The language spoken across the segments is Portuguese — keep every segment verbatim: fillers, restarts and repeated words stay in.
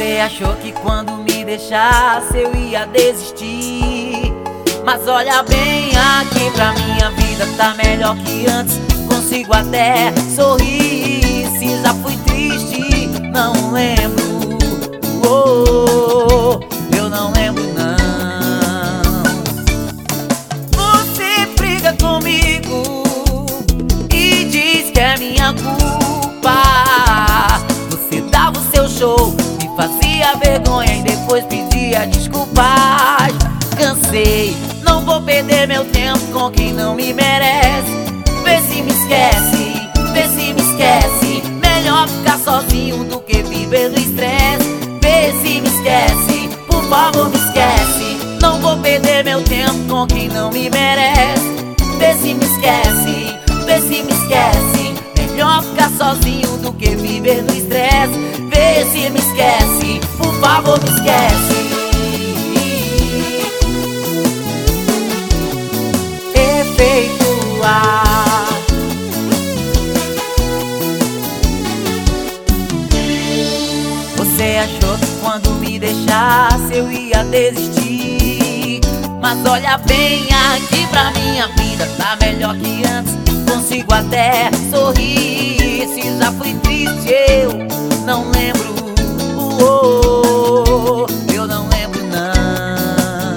Você achou que quando me deixasse eu ia desistir, mas olha bem aqui pra minha vida, tá melhor que antes. Consigo até sorrir, se já fui triste, não lembro. Oh, eu não lembro não. Você briga comigo e diz que é minha culpa. Você dava o seu show, me fazia vergonha e depois pedia desculpas. Cansei, não vou perder meu tempo com quem não me merece. Vê se me esquece, vê se me esquece. Melhor ficar sozinho do que viver no estresse. Vê se me esquece, por favor me esquece. Não vou perder meu tempo com quem não me merece. Vê se me esquece, vê se me esquece. Melhor ficar sozinho do que viver no estresse. Vê se me esquece, por favor me esquece. Efeito ar. Você achou que quando me deixasse eu ia desistir, mas olha bem aqui pra minha vida, tá melhor que antes. Consigo até sorrir, se já fui triste eu não lembro. Oh, eu não lembro não.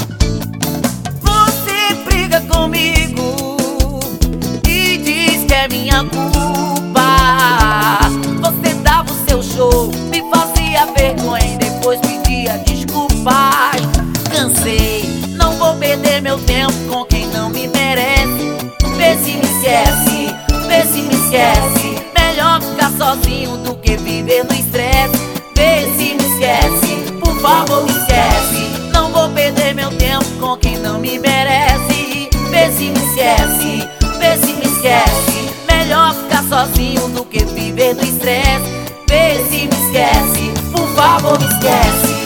Você briga comigo e diz que é minha culpa. Você dava o seu show, me fazia vergonha e depois pedia desculpas. Cansei, não vou perder meu tempo com quem não me merece. Vê se me esquece, vê se me esquece. Melhor ficar sozinho do que viver no estresse. Vê se me esquece, por favor me esquece. Não vou perder meu tempo com quem não me merece. Vê se me esquece, vê se me esquece. Melhor ficar sozinho do que viver no estresse. Vê se me esquece, por favor me esquece.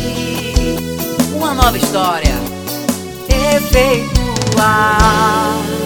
Uma nova história. Efeito ar.